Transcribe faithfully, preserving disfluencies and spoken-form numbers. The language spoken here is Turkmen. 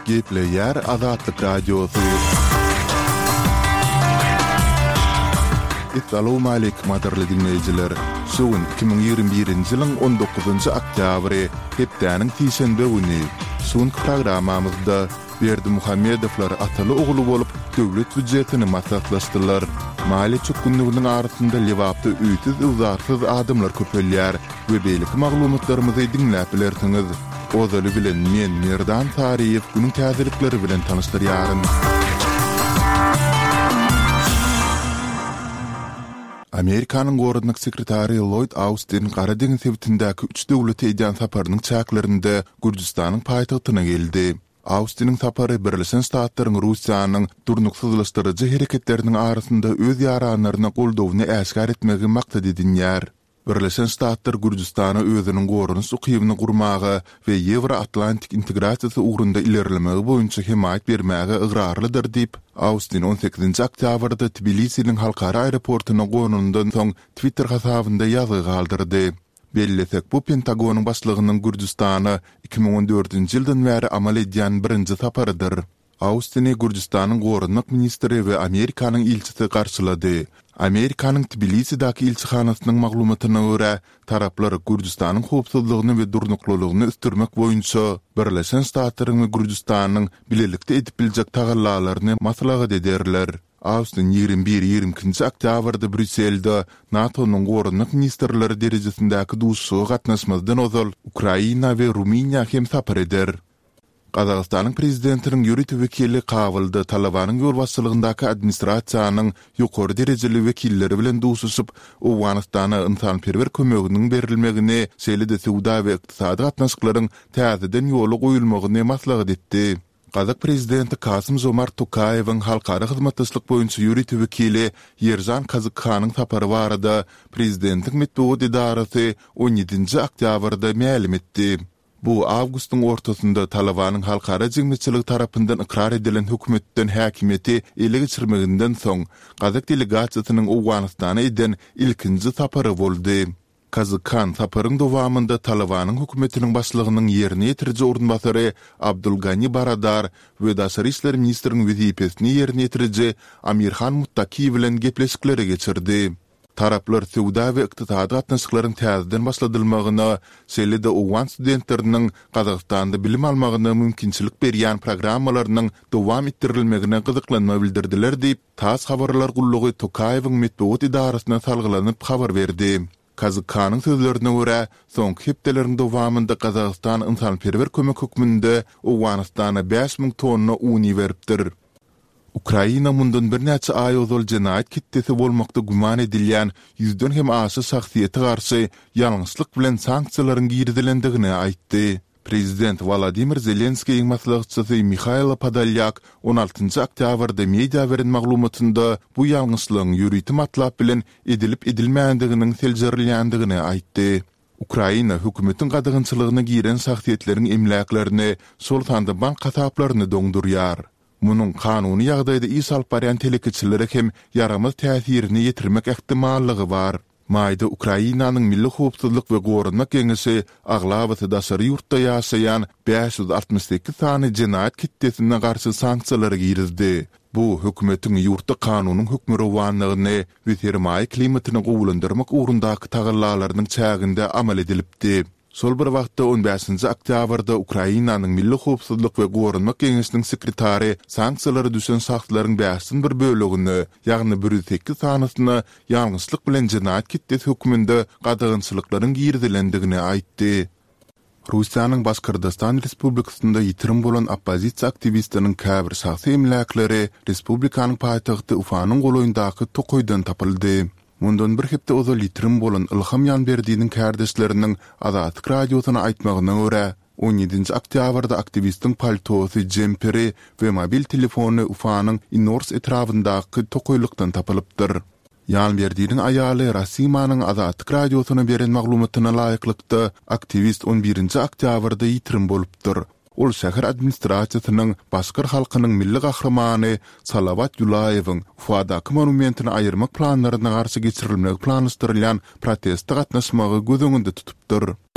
Gepleyer Azatlyk Radiosu. Assalamu alaykum adarly dinleyijiler. Şoň iki bin ýygrimi birinji ýylyň on dokuzunçy oktýabry hepdäniň tişenbe güni. Şoň programmamyzda Berdi Muhammedowlar ataly ogly bolup döwlet büdjetini maslahatlaşdylar. Mali çökünlüğünün arasında lewapda üýtüz uzarsız adamlar köpelýär we beýlik maglumatlarymyzy dinläp bilersiňiz. Ozaly bilen men Merdan Tariýew günüň täzelikleri bilen tanışdyrýaryn. Amerikanyň gorunlyk sekretary Lloyd Austin Gara deňiz sebitindäki üç döwlete edýän saparynyň çäklerinde Gürjistanyň paýtagtyna geldi. Austin'in sapary Birleşen Ştatlaryň Russiýanyň durnuksuzlaşdyrjy hereketleriniň arasynda öz ýaranlaryna goldawyny äşkar etmegi maksat edinýär. Birleşen Ştatlar Gürjistana özüniň gorunuş ukybyny gurmagy we Ewro-Atlantik integrasiýasy ugrunda ilerlemegi boýunça himayet bermäge ıgrarlydyr diýip Austin on sekizinçi oktýabrda Tbilisiň halkara aeroportuna gonundan soň Twitter hasabynda ýazy galdyrdy. Bellesek bu Pentagonyň başlygynyň Gürjistana iki bin on dördünçi ýyldan bäri amal edýän birinji saparydyr. Austin'i Gürjistanyň gorunlyk ministri we Amerikanyň ilçisi garşylady. Amerikanyň Tbilisi'däki ilçihanasynyň maglumatyna görä, taraplar Gürjistanyň howpsuzlygyny we durnuklygyny üstürmek boýunça Birleşen Ştatlaryň we Gürjistanyň bilelikde edip biljek tagallalaryny maslahat ederler. Austin ýygrimi bir ýygrimi-ikinji oktýabrda Brüsselde NATO'nun gorunlyk ministrleri derejesindäki duşşugy gatnaşmazdan ozal Ukraina we Ruminiýa hem sapar eder. Qazaqstanyň prezidentiniň ýürütme wekili Kabulda Talabanyň ýolbaşçylygyndaky administrasiýanyň ýokary derejeli wekilleri bilen duşuşyp Owganystana ynsanperwer kömeginiň berilmegini, şeýle-de sowda we ykdysady gatnaşyklaryň täzeden ýoly goýulmagyny maslahat etdi. Kazak prezidenti Kasym-Jomart Tokayewiň halkara hyzmatdaşlyk boýunça ýürütme wekili Yerjan Kazykhanyň sapary barada prezidentiň medeniýet idarasy on ýedinçi oktýabrda ma'lum etdi. Bu awgustyň ortasynda Talabanyň halkara jemgyýetçiligi tarapyndan ikrar edilen hökümetden häkimeti ele geçirmeginden soň Kazak delegasiýasynyň Owganystana eden ilkinji sapary boldy. Kazykhan saparyň dowamında Talabanyň hökümetiniň başlygynyň ýerine ýetiriji ornbasary Abdulgani Baradar we Daşary işler ministriniň wezipesini ýerine ýetiriji Amirhan Muttakiýew bilen gepleşikleri geçirdi. Taraplar sowda we ykdysady gatnaşyklaryň täzeden başladylmagyna, şeýle-de Owgan studentleriniň Kazakstanda bilim almagyna mümkinçilik berýän programmalarynyň dowam etdirilmegine gyzyklanma bildirdiler diýip tas habarlar gullugy Tokayewiň medeniýet idarasyna salgylanyp habar berdi. Kazykhanyň sözlerine görä, soňky hepdeleriň dowamında Kazakstan ynsanperwer kömek hökmünde Owganystana beş miň tonna un beripdir. Ukraina mundan bir näçe ay ozal jenaýat kitlesi bolmakda guman edilýän ýüzden hem aşy şahsiýete garşy ýalňyşlyk bilen sanksiýalaryň girdilendigini aýtdy. Prezident Volodymyr Zelenskiýiň maslahatçysy Mikhailo Podolyak on altynçy oktýabrda media beren maglumatynda bu ýalňyşlygyň ýürütme matlap bilen edilip edilmändiginiň seljerilýändigini aýtdy. Ukraina hökümetiň gadagynçylygyna giren şahsiýetleriň emläklerini, şol sanda bank hasaplaryny doňdurýar. Munyň kanuny ýagdaýda iş alyp barýan telekiçilere hem yaramaz täsirini ýetirmek ähtimallygy bar. Maýda Ukrainanyň Milli Howpsuzlyk we Gorunmak Geňeşi aglabaty daşary ýurtda ýaşaýan beş ýüz altymyş sekiz sany jenaýat kitlesine garşy sanksiýalary girizdi. Bu hökümetiň ýurtda kanunyň hökmi rowanlygyny we sermaýe klimatyny gowulandyrmak ugrundaky tagallalarynyň çäginde amal edilipdi. Sol bir wagtda on beşinçi oktýabrda Ukrainanyň Milli Howpsuzlyk we Gorunmak Geňeşiniň sekretary sanksiýalary düşen şahslaryň beşden bir bölegini, ýagny bir ýüz sekiz sanasyny ýalňyşlyk bilen jenaýat kitlesi hökmünde gadagynçylyklaryň girdilendigini aýtdy. Russiýanyň Başkırdystan Respublikasynda ýitirim bolan oppozisiýa aktivistiniň käbir şahsy emläkleri respublikanyň paýtagty Ufanyň goloýundaky Tokoýdan tapyldy. Mundan bir hepde ozal ýitirim bolan Ilham Ýanberdiýiniň kärdeşleriniň Azatlyk radiosyna aýtmagyna görä, on ýedinçi oktýabrda aktivistiň paltosy, jemperi we mobil telefony Ufanyň Inors etrafyndaky tokoýlykdan tapylypdyr. Ýanberdiýiniň aýaly Rasimanyň Azatlyk radiosyna beren maglumatyna laýyklykda aktivist on birinçi oktýabrda ýitirim bolupdyr. Ol şäher administrasiýasynyň Başkır halkynyň milli gahramany Salavat Yulayewiň Ufadaky monumentini aýyrmak planlaryna garşy geçirilmegi planlaşdyrylýan protestde gatnaşmagy göz öňünde tutupdyr.